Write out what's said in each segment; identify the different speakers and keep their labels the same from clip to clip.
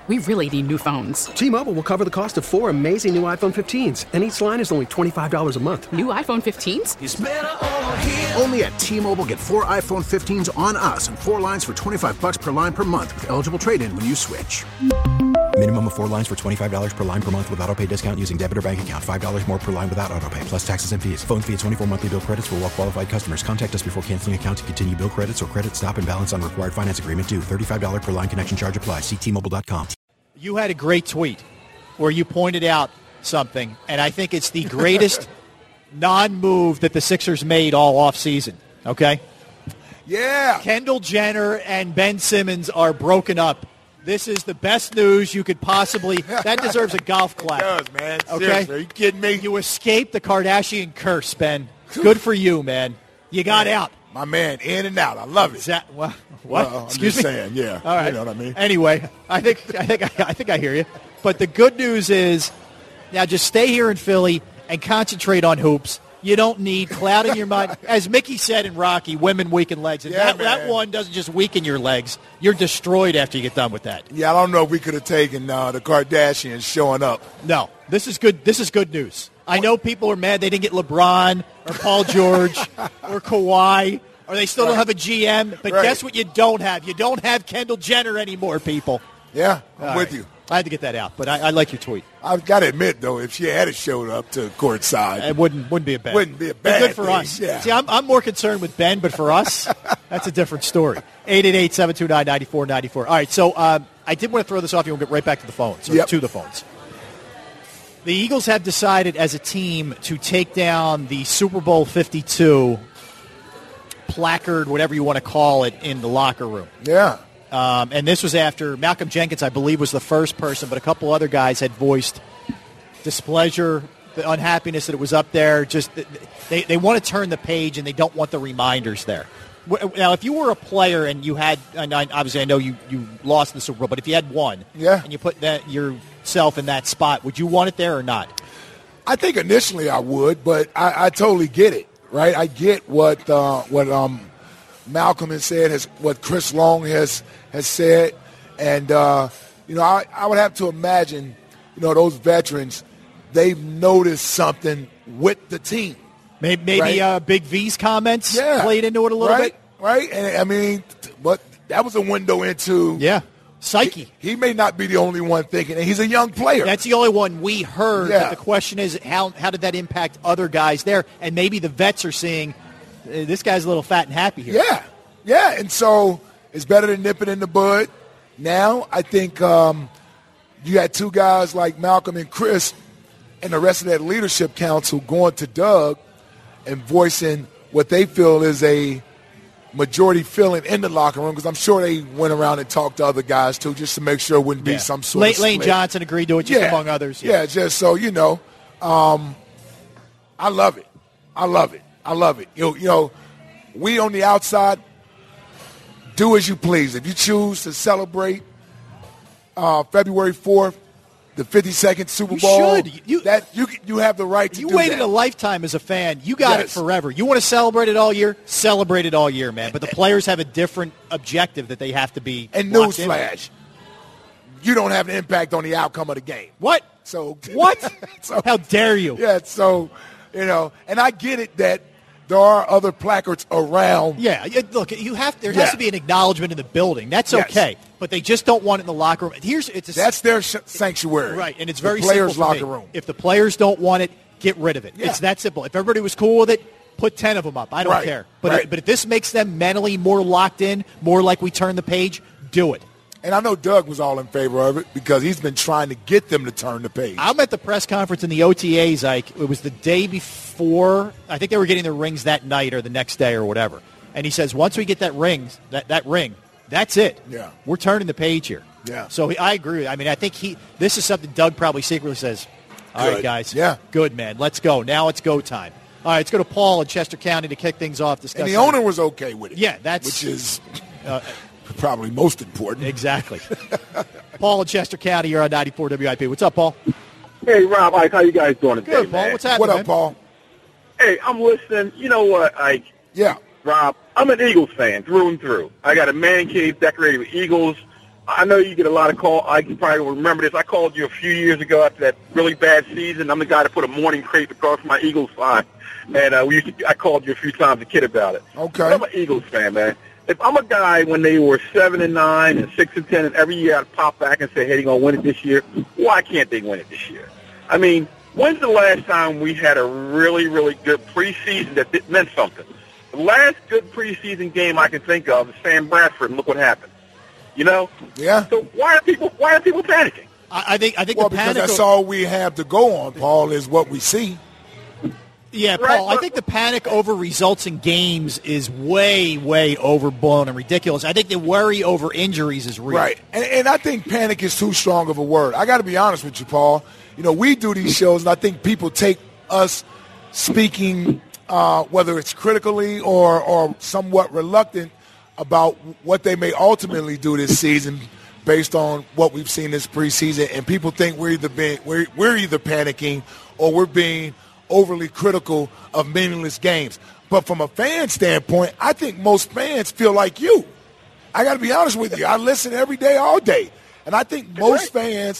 Speaker 1: We really need new phones.
Speaker 2: T-Mobile will cover the cost of 4 amazing new iPhone 15s, and each line is only $25 a month.
Speaker 1: New iPhone 15s?
Speaker 3: It's better over here.
Speaker 4: Only at T-Mobile, get 4 iPhone 15s on us and 4 lines for $25 per line per month with eligible trade-in when you switch.
Speaker 5: Minimum of 4 lines for $25 per line per month with autopay discount using debit or bank account. $5 more per line without autopay, plus taxes and fees. Phone fee at 24 monthly bill credits for well-qualified customers. Contact us before canceling account to continue bill credits or credit stop and balance on required finance agreement due. $35 per line connection charge applies. See T-Mobile.com.
Speaker 6: You had a great tweet where you pointed out something, and I think it's the greatest non-move that the Sixers made all offseason, okay?
Speaker 7: Yeah.
Speaker 6: Kendall Jenner and Ben Simmons are broken up. This is the best news you could possibly – that deserves a golf clap.
Speaker 7: It does, man.
Speaker 6: Okay?
Speaker 7: Seriously, are you kidding me?
Speaker 6: You escaped the Kardashian curse, Ben. Good for you, man. You got out.
Speaker 7: My man, in and out. I love it.
Speaker 6: What?
Speaker 7: Well,
Speaker 6: Excuse
Speaker 7: I'm just
Speaker 6: me?
Speaker 7: saying, yeah.
Speaker 6: All right.
Speaker 7: You know what I mean?
Speaker 6: Anyway, I think I hear you. But the good news is now just stay here in Philly and concentrate on hoops. You don't need cloud in your mind. As Mickey said in Rocky, women weaken legs. And that one doesn't just weaken your legs. You're destroyed after you get done with that.
Speaker 7: Yeah, I don't know if we could have taken the Kardashians showing up.
Speaker 6: No, this is good. This is good news. I know people are mad they didn't get LeBron or Paul George or Kawhi, or they still don't have a GM. But guess what you don't have? You don't have Kendall Jenner anymore, people.
Speaker 7: Yeah, I'm with you.
Speaker 6: I had to get that out, but I like your tweet.
Speaker 7: I've got to admit, though, if she had showed up to courtside,
Speaker 6: it wouldn't be a bad.
Speaker 7: Wouldn't be a bad.
Speaker 6: Good for
Speaker 7: thing.
Speaker 6: us.
Speaker 7: Yeah.
Speaker 6: See, I'm more concerned with Ben, but for us, that's a different story. 888-729-9494. All right, so I did want to throw this off. We'll get right back to the phones. To the phones. The Eagles have decided as a team to take down the Super Bowl 52 placard, whatever you want to call it, in the locker room.
Speaker 7: Yeah.
Speaker 6: And this was after Malcolm Jenkins, I believe, was the first person, but a couple other guys had voiced displeasure, the unhappiness that it was up there. Just they want to turn the page, and they don't want the reminders there. Now, if you were a player and you had, and obviously I know you lost in the Super Bowl, but if you had one, and you put yourself in that spot, would you want it there or not?
Speaker 7: I think initially I would, but I totally get it, right? I get what Malcolm has said, what Chris Long has said, and I would have to imagine, those veterans, they've noticed something with the team.
Speaker 6: Maybe
Speaker 7: right?
Speaker 6: Big V's comments played into it a little bit.
Speaker 7: Right, and I mean, but that was a window into
Speaker 6: psyche.
Speaker 7: He may not be the only one thinking, and he's a young player.
Speaker 6: That's the only one we heard. But the question is, how did that impact other guys there? And maybe the vets are seeing this guy's a little fat and happy here.
Speaker 7: Yeah, and so it's better than nipping in the bud. Now I think you had two guys like Malcolm and Chris and the rest of that leadership council going to Doug and voicing what they feel is a majority feeling in the locker room, because I'm sure they went around and talked to other guys, too, just to make sure it wouldn't be some sort of
Speaker 6: Lane
Speaker 7: split.
Speaker 6: Johnson agreed to it, just among others.
Speaker 7: Yeah, just so you know. I love it. I love it. We on the outside do as you please. If you choose to celebrate February 4th, the 52nd Super Bowl, you have the right to do that.
Speaker 6: You waited a lifetime as a fan. You got it forever. You want to celebrate it all year? Celebrate it all year, man. But the players have a different objective that they have to be.
Speaker 7: And newsflash, you don't have an impact on the outcome of the game.
Speaker 6: What?
Speaker 7: So
Speaker 6: what? How dare you?
Speaker 7: Yeah, so, and I get it that there are other placards around.
Speaker 6: Yeah, look, there has to be an acknowledgement in the building. That's okay. But they just don't want it in the locker room. That's
Speaker 7: their sanctuary.
Speaker 6: Right, and it's very
Speaker 7: the players'
Speaker 6: simple for
Speaker 7: locker
Speaker 6: me.
Speaker 7: room.
Speaker 6: If the players don't want it, get rid of it.
Speaker 7: Yeah.
Speaker 6: It's that simple. If everybody was cool with it, put 10 of them up. I don't care. But if this makes them mentally more locked in, more like we turn the page, do it.
Speaker 7: And I know Doug was all in favor of it because he's been trying to get them to turn the page.
Speaker 6: I'm at the press conference in the OTAs. It was the day before. I think they were getting their rings that night or the next day or whatever. And he says, once we get that ring, that's it.
Speaker 7: Yeah.
Speaker 6: We're turning the page here.
Speaker 7: Yeah.
Speaker 6: So I agree. I mean, I think this is something Doug probably secretly says, all right, guys.
Speaker 7: Yeah.
Speaker 6: Good, man. Let's go. Now it's go time. All right, let's go to Paul in Chester County to kick things off.
Speaker 7: And the owner was okay with it.
Speaker 6: Yeah,
Speaker 7: which is probably most important.
Speaker 6: Exactly. Paul in Chester County, you're on 94 WIP. What's up, Paul?
Speaker 8: Hey, Rob, Ike, how you guys doing today?
Speaker 6: Good, Paul.
Speaker 8: Man?
Speaker 6: What's happening,
Speaker 7: What up,
Speaker 6: man?
Speaker 7: Paul?
Speaker 8: Hey, I'm listening. You know what, Ike?
Speaker 7: Yeah.
Speaker 8: Rob, I'm an Eagles fan through and through. I got a man cave decorated with Eagles I know you get a lot of calls. I can probably remember this. I called you a few years ago after that really bad season. I'm the guy that put a morning crepe across my Eagles sign. And I called you a few times, a kid, about it.
Speaker 7: Okay.
Speaker 8: But I'm an Eagles fan, man. If I'm a guy when they were 7-9 and 6-10, and every year I'd pop back and say, hey, they're going to win it this year, why can't they win it this year? I mean, when's the last time we had a really, really good preseason that meant something? The last good preseason game I can think of is Sam Bradford, and look what happened. You know?
Speaker 7: Yeah.
Speaker 8: So why are people panicking?
Speaker 6: I think
Speaker 7: Well,
Speaker 6: the
Speaker 7: because
Speaker 6: panic.
Speaker 7: that's all we have to go on, Paul, is what we see.
Speaker 6: Yeah,
Speaker 8: Right,
Speaker 6: Paul, I
Speaker 8: but-
Speaker 6: think the panic over results in games is way, way overblown and ridiculous. I think the worry over injuries is real.
Speaker 7: Right. And I think panic is too strong of a word. I got to be honest with you, Paul. You know, we do these shows, and I think people take us speaking, whether it's critically or somewhat reluctant, about what they may ultimately do this season based on what we've seen this preseason, and people think we're either panicking or we're being overly critical of meaningless games. But from a fan standpoint, I think most fans feel like you. I got to be honest with you. I listen every day, all day. And I think most fans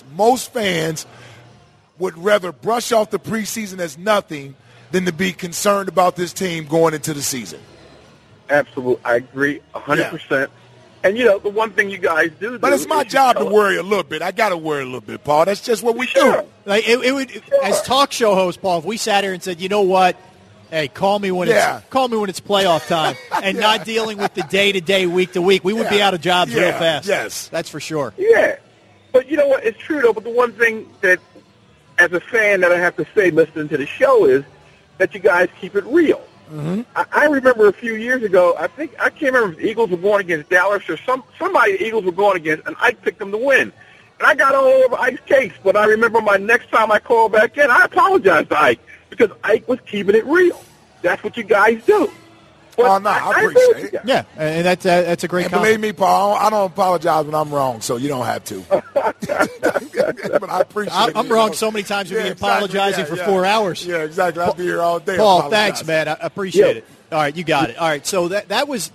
Speaker 7: would rather brush off the preseason as nothing than to be concerned about this team going into the season.
Speaker 8: Absolutely. I agree 100%. And, you know, the one thing you guys do
Speaker 7: But it's my job to worry a little bit. I got to worry a little bit, Paul. That's just what we
Speaker 8: Sure.
Speaker 7: do.
Speaker 6: Like it would, as talk show host, Paul, if we sat here and said, you know what, hey, call me when it's playoff time, and not dealing with the day-to-day, week-to-week, we would be out of jobs real fast.
Speaker 7: Yes.
Speaker 6: That's for sure.
Speaker 8: Yeah. But you know what? It's true, though. But the one thing that, as a fan, that I have to say listening to the show is that you guys keep it real. Mm-hmm. I remember a few years ago, I can't remember if the Eagles were going against Dallas or somebody the Eagles were going against, and Ike picked them to win. And I got all over Ike's case, but I remember my next time I called back in, I apologized to Ike because Ike was keeping it real. That's what you guys do. But
Speaker 7: no, I
Speaker 8: agree
Speaker 7: appreciate
Speaker 8: with
Speaker 7: it.
Speaker 8: you guys.
Speaker 6: Yeah, and that's a great
Speaker 7: And
Speaker 6: compliment.
Speaker 7: believe me, Paul, I don't apologize when I'm wrong, so you don't have to. But I appreciate it.
Speaker 6: I'm wrong so many times with me apologizing for 4 hours.
Speaker 7: Yeah, exactly. I'll be here all day.
Speaker 6: Paul,
Speaker 7: apologizing.
Speaker 6: thanks, man. I appreciate it. All right, you got it. All right, so that was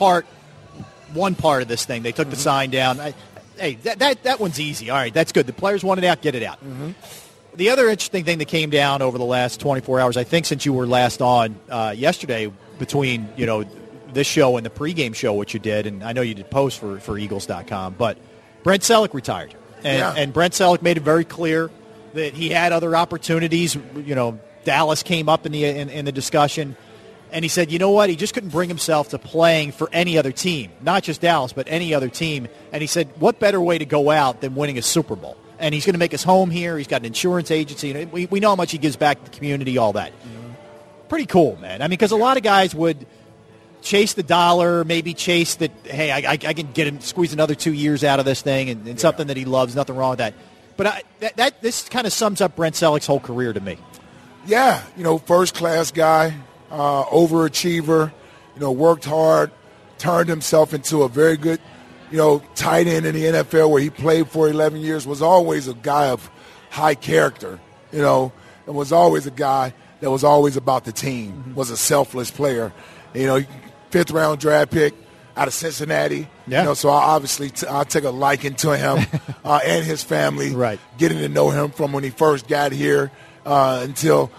Speaker 6: one part of this thing. They took the sign down. Hey, that one's easy. All right, that's good. The players want it out, get it out. Mm-hmm. The other interesting thing that came down over the last 24 hours, I think since you were last on yesterday, between this show and the pregame show, which you did, and I know you did post for Eagles.com, but Brent Selleck retired. And Brent Selleck made it very clear that he had other opportunities. Dallas came up in the discussion, and he said, you know what, he just couldn't bring himself to playing for any other team, not just Dallas, but any other team. And he said, what better way to go out than winning a Super Bowl? And he's going to make his home here. He's got an insurance agency. We know how much he gives back to the community, all that. Mm-hmm. Pretty cool, man. I mean, because a lot of guys would chase the dollar, maybe chase that, hey, I can squeeze another 2 years out of this thing and something that he loves, nothing wrong with that. But this kind of sums up Brent Selleck's whole career to me.
Speaker 7: Yeah, first-class guy, overachiever, worked hard, turned himself into a very good, tight end in the NFL where he played for 11 years, was always a guy of high character, and was always a guy that was always about the team, was a selfless player. Fifth-round draft pick out of Cincinnati.
Speaker 6: Yeah.
Speaker 7: So I take a liking to him and his family.
Speaker 6: Right.
Speaker 7: Getting to know him from when he first got here until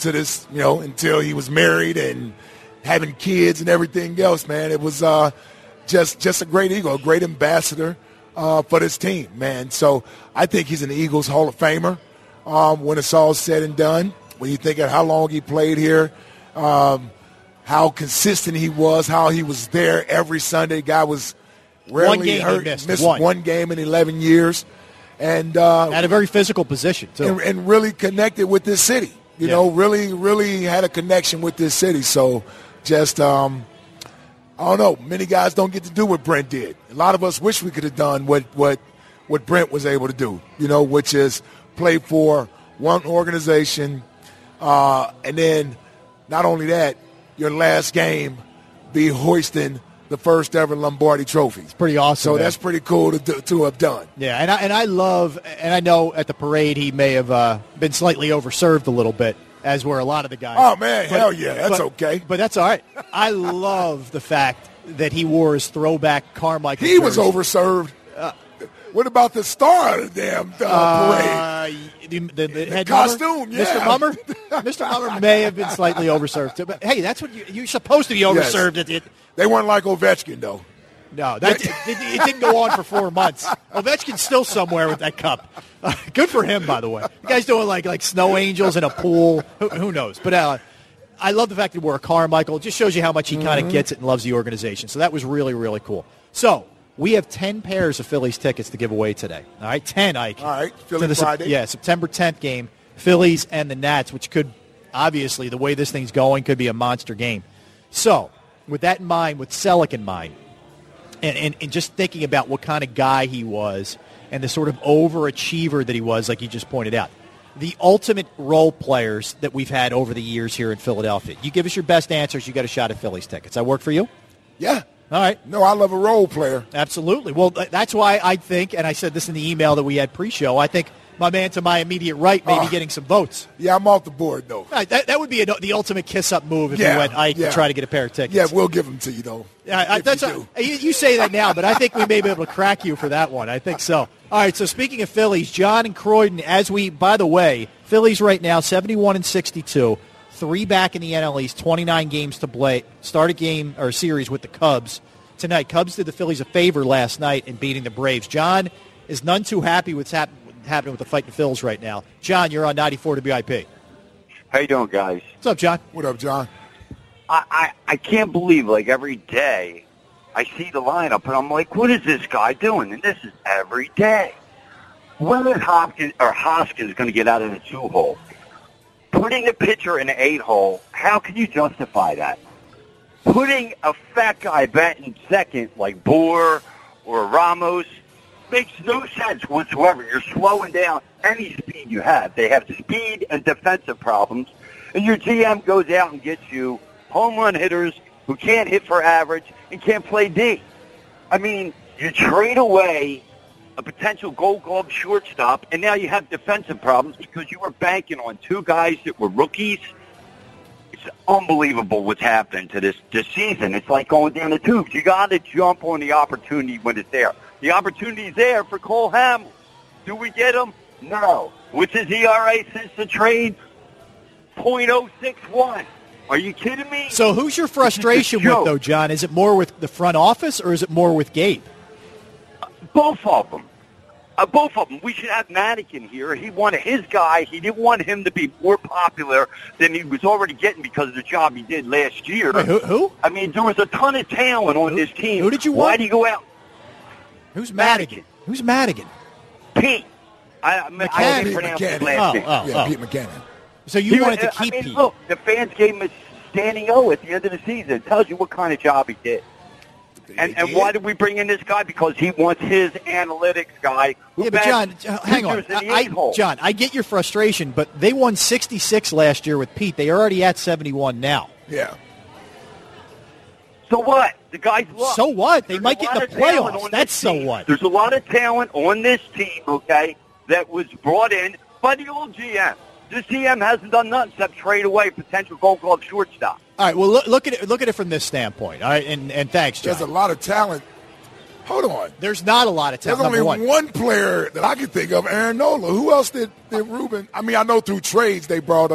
Speaker 7: he was married and having kids and everything else, man. It was just a great Eagle, a great ambassador for this team, man. So I think he's an Eagles Hall of Famer when it's all said and done. When you think of how long he played here, how consistent he was, how he was there every Sunday. Guy was rarely hurt, missed one game in 11 years. And
Speaker 6: at a very physical position, too.
Speaker 7: And really connected with this city. Really, really had a connection with this city. So just, I don't know, many guys don't get to do what Brent did. A lot of us wish we could have done what Brent was able to do, which is play for one organization, and then not only that, your last game be hoisting the first ever Lombardi trophy. It's
Speaker 6: pretty awesome.
Speaker 7: So that's pretty cool to have done.
Speaker 6: Yeah, and I love, and I know at the parade he may have been slightly overserved a little bit, as were a lot of the guys.
Speaker 7: Oh, man, hell yeah, that's okay.
Speaker 6: But that's all right. I love the fact that he wore his throwback Carmichael
Speaker 7: He was
Speaker 6: jersey.
Speaker 7: overserved. What about the star of the damn parade?
Speaker 6: The head
Speaker 7: costume,
Speaker 6: Mummer?
Speaker 7: yeah.
Speaker 6: Mr. Mummer? Mr. Mummer may have been slightly overserved. Too, but, hey, that's what you're supposed to be overserved.
Speaker 7: Yes. They weren't like Ovechkin, though.
Speaker 6: No, it didn't go on for 4 months. Ovechkin's still somewhere with that cup. Good for him, by the way. The guy's doing like snow angels in a pool. Who knows? But I love the fact that we're a Carmichael. It just shows you how much he kind of gets it and loves the organization. So that was really, really cool. So we have 10 pairs of Phillies tickets to give away today. All right, 10, Ike.
Speaker 7: All right, Philly Friday.
Speaker 6: Yeah, September 10th game, Phillies and the Nats, which could, obviously, the way this thing's going, could be a monster game. So with that in mind, with Selleck in mind, and just thinking about what kind of guy he was and the sort of overachiever that he was, like you just pointed out, the ultimate role players that we've had over the years here in Philadelphia. You give us your best answers, you got a shot at Phillies tickets. That work for you?
Speaker 7: Yeah.
Speaker 6: All right.
Speaker 7: No, I love a role player.
Speaker 6: Absolutely. Well, that's why I think, and I said this in the email that we had pre-show, I think my man to my immediate right may be getting some votes.
Speaker 7: Yeah, I'm off the board, though.
Speaker 6: Right, that would be the ultimate kiss-up move if you went Ike to try to get a pair of tickets.
Speaker 7: Yeah, we'll give them to you, though.
Speaker 6: You say that now, but I think we may be able to crack you for that one. I think so. All right, so speaking of Phillies, John and Croydon, by the way, Phillies right now, 71-62. 3 back in the NL East, 29 games to play. Start a game or a series with the Cubs tonight. Cubs did the Phillies a favor last night in beating the Braves. John is none too happy with what's happening with the Fighting Phils right now. John, you're on 94 WIP.
Speaker 3: How you doing, guys?
Speaker 6: What's up, John?
Speaker 7: What up, John?
Speaker 3: I can't believe, like, every day I see the lineup, and I'm like, what is this guy doing? And this is every day. When is Hoskins going to get out of the 2-hole? Putting the pitcher in the 8-hole, how can you justify that? Putting a fat guy batting second like Boer or Ramos makes no sense whatsoever. You're slowing down any speed you have. They have speed and defensive problems, and your GM goes out and gets you home run hitters who can't hit for average and can't play D. I mean, you trade away a potential Gold Glove shortstop, and now you have defensive problems because you were banking on 2 guys that were rookies. It's unbelievable what's happened to this season. It's like going down the tubes. You got to jump on the opportunity when it's there. The opportunity's there for Cole Hamels. Do we get him? No. What's his ERA since the trade? .061. Are you kidding me?
Speaker 6: So who's your frustration with, though, John? Is it more with the front office or is it more with Gabe?
Speaker 3: Both of them. Both of them. We should have Madigan here. He wanted his guy. He didn't want him to be more popular than he was already getting because of the job he did last year.
Speaker 6: Wait, who?
Speaker 3: I mean, there was a ton of talent on this team.
Speaker 6: Who did you want?
Speaker 3: Why do you go out?
Speaker 6: Who's Madigan? Who's Madigan?
Speaker 3: Pete. I didn't pronounce his last name.
Speaker 7: Pete McCannon.
Speaker 6: So you wanted to keep Pete.
Speaker 3: Look, the fans gave him a standing O at the end of the season. It tells you what kind of job he did. And why did we bring in this guy? Because he wants his analytics guy.
Speaker 6: Yeah, but John, hang on. John, I get your frustration, but they won 66 last year with Pete. They are already at 71 now.
Speaker 7: Yeah.
Speaker 3: So what? The guy's luck.
Speaker 6: So what? They might get in the playoffs. That's so what.
Speaker 3: There's a lot of talent on this team, okay, that was brought in by the old GM. This GM hasn't done nothing except trade away potential Gold Glove shortstop.
Speaker 6: All right, well, look at it from this standpoint. All right, and thanks, John.
Speaker 7: There's a lot of talent. Hold on.
Speaker 6: There's not a lot of talent.
Speaker 7: There's only one player that I can think of, Aaron Nola. Who else did Ruben? I mean, I know through trades they brought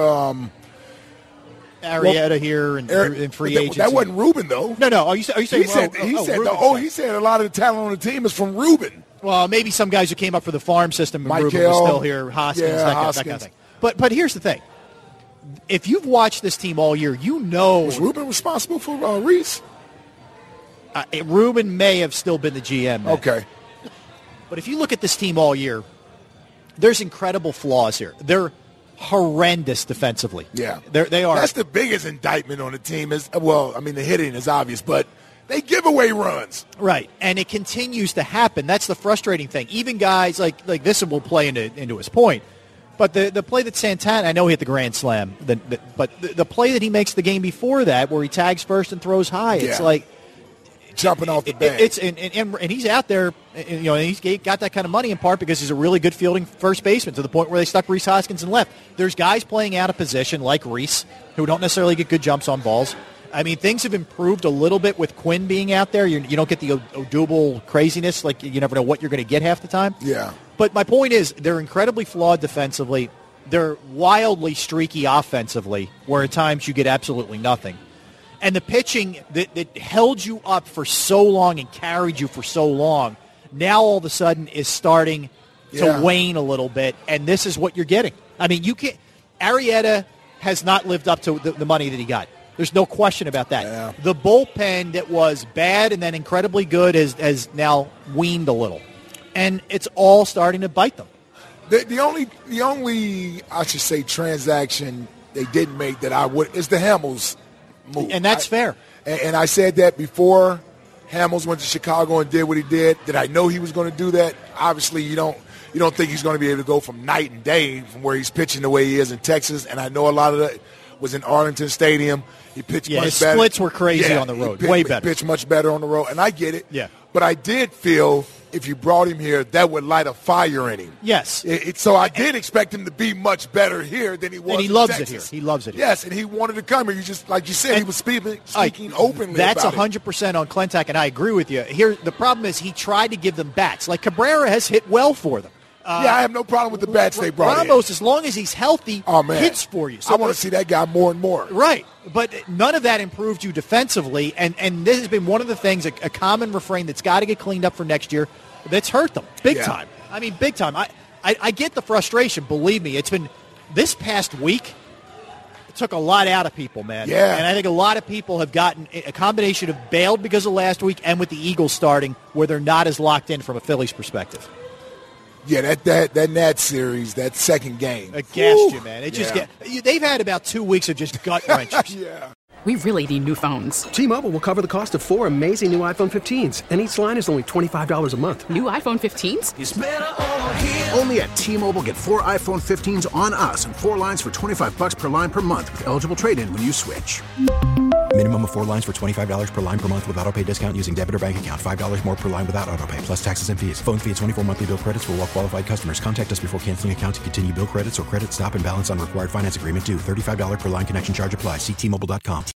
Speaker 6: Arrieta here and free agents.
Speaker 7: That wasn't Ruben, though.
Speaker 6: No. Are you saying
Speaker 7: he said a lot of the talent on the team is from Ruben.
Speaker 6: Well, maybe some guys who came up for the farm system and Ruben was still here, Hoskins, that kind of thing. But here's the thing. If you've watched this team all year, you know.
Speaker 7: Was Ruben responsible for Reese?
Speaker 6: Ruben may have still been the GM.
Speaker 7: Okay.
Speaker 6: But if you look at this team all year, there's incredible flaws here. They're horrendous defensively.
Speaker 7: Yeah.
Speaker 6: They are.
Speaker 7: That's the biggest indictment on the team. The hitting is obvious, but they give away runs.
Speaker 6: Right, and it continues to happen. That's the frustrating thing. Even guys like this will play into his point. But the play that Santana, I know he hit the grand slam, but the play that he makes the game before that, where he tags first and throws high, it's like
Speaker 7: jumping off the bench.
Speaker 6: And he's out there, and he's got that kind of money in part because he's a really good fielding first baseman to the point where they stuck Rhys Hoskins in left. There's guys playing out of position like Rhys who don't necessarily get good jumps on balls. I mean, things have improved a little bit with Quinn being out there. You don't get the Odubel craziness. Like, you never know what you're going to get half the time.
Speaker 7: Yeah.
Speaker 6: But my point is, they're incredibly flawed defensively. They're wildly streaky offensively, where at times you get absolutely nothing. And the pitching that held you up for so long and carried you for so long, now all of a sudden is starting to wane a little bit, and this is what you're getting. I mean, you can't. Arrieta has not lived up to the money that he got. There's no question about that.
Speaker 7: Yeah.
Speaker 6: The bullpen that was bad and then incredibly good has now weaned a little, and it's all starting to bite them.
Speaker 7: The only I should say transaction they didn't make that I would is the Hamels move,
Speaker 6: and that's fair.
Speaker 7: And I said that before Hamels went to Chicago and did what he did. Did I know he was going to do that? Obviously, you don't think he's going to be able to go from night and day from where he's pitching the way he is in Texas. And I know a lot of that was in Arlington Stadium. He pitched much
Speaker 6: his
Speaker 7: better.
Speaker 6: Splits were crazy on the road, way better.
Speaker 7: He pitched much better on the road, and I get it.
Speaker 6: Yeah.
Speaker 7: But I did feel if you brought him here, that would light a fire in him.
Speaker 6: Yes.
Speaker 7: So I did expect him to be much better here than he was.
Speaker 6: And he
Speaker 7: in
Speaker 6: loves
Speaker 7: Texas.
Speaker 6: it here. He loves it here.
Speaker 7: Yes, and he wanted to come here. You just like you said, he was speaking openly.
Speaker 6: That's
Speaker 7: about
Speaker 6: 100% on Klentak, and I agree with you. Here, the problem is he tried to give them bats. Like Cabrera has hit well for them.
Speaker 7: I have no problem with the bats they brought
Speaker 6: Ramos, as long as he's healthy, hits for you.
Speaker 7: So I want to see that guy more and more.
Speaker 6: Right. But none of that improved you defensively, and this has been one of the things, a common refrain that's got to get cleaned up for next year that's hurt them big time. I mean, big time. I get the frustration. Believe me, it's been this past week. It took a lot out of people, man.
Speaker 7: Yeah.
Speaker 6: And I think a lot of people have gotten a combination of bailed because of last week and with the Eagles starting where they're not as locked in from a Phillies perspective.
Speaker 7: Yeah, that Nats series, that second game.
Speaker 6: It gassed you, man. It just they've had about 2 weeks of just gut wrenchers.
Speaker 7: Yeah.
Speaker 1: We really need new phones.
Speaker 2: T-Mobile will cover the cost of 4 amazing new iPhone 15s, and each line is only $25 a month.
Speaker 1: New iPhone 15s?
Speaker 4: It's better over here. Only at T-Mobile, get 4 iPhone 15s on us and 4 lines for $25 per line per month with eligible trade-in when you switch.
Speaker 5: Minimum of 4 lines for $25 per line per month with autopay discount using debit or bank account. $5 more per line without autopay, plus taxes and fees. Phone fee at 24 monthly bill credits for well-qualified customers. Contact us before canceling account to continue bill credits or credit stop and balance on required finance agreement due. $35 per line connection charge applies. See T-Mobile.com.